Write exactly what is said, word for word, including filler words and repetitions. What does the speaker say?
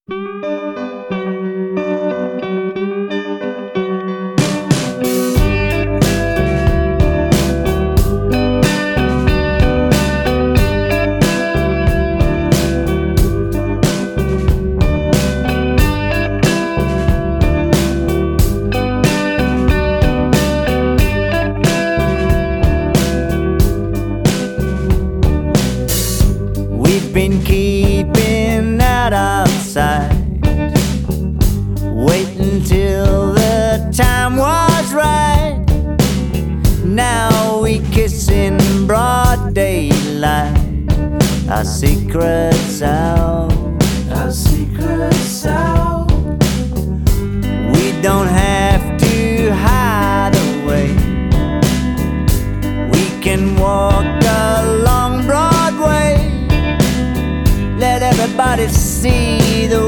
We've been keeping out of sight, waiting till the time was right. Now we kiss in broad daylight, our secrets out.